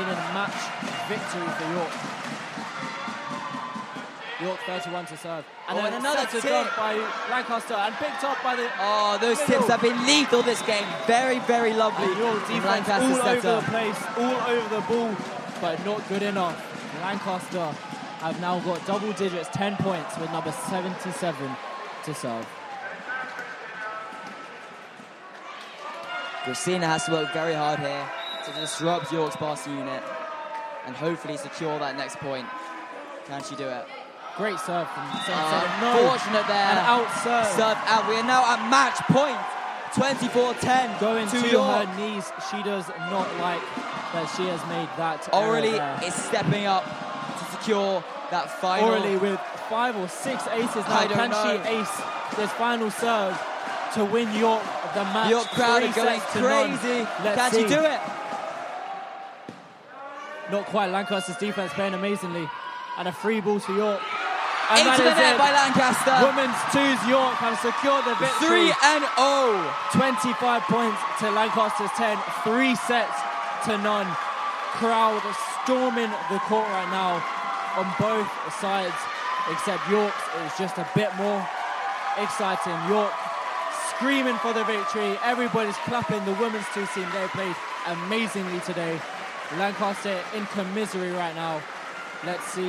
meaning match victory for York. York 31 to serve. And then another set to tip serve by Lancaster and picked up by the Oh, those tips have been lethal this game. Very, very lovely. And York defense Lancaster all stepped over up. the place, all over the ball, but not good enough. Lancaster have now got double digits, 10 points with number 77 to serve. Christina has to work very hard here to disrupt York's pass unit and hopefully secure that next point. Can she do it? Great serve from 77. Unfortunate there. And out serve. Serve out. We are now at match point. 24-10 Going to York. her knees. She does not like that she has made that Orally error there. is stepping up to secure that final. Orally with 5 or 6 aces now. I don't Can know. she ace this final serve to win York the match? York crowd are 3 going sets to none. crazy. Let's Can see. she do it? Not quite. Lancaster's defense playing amazingly. And a free ball to York. And Into that the is net it. by Lancaster. Women's 2's York have secured the victory. 3-0. 25 points to Lancaster's 10. 3 sets to none. Crowd storming the court right now on both sides, except York's is just a bit more exciting. York screaming for the victory. Everybody's clapping. The women's 2 team, they played amazingly today. Lancaster in commisery right now. Let's see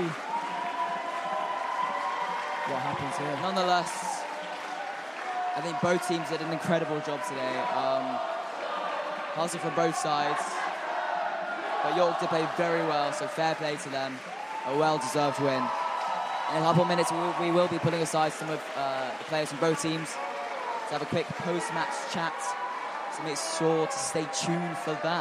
what happens here. Nonetheless, I think both teams did an incredible job today. Hustle from both sides. But York did play very well, so fair play to them. A well-deserved win. In a couple of minutes, we will be putting aside some of the players from both teams to have a quick post-match chat. So make sure to stay tuned for that.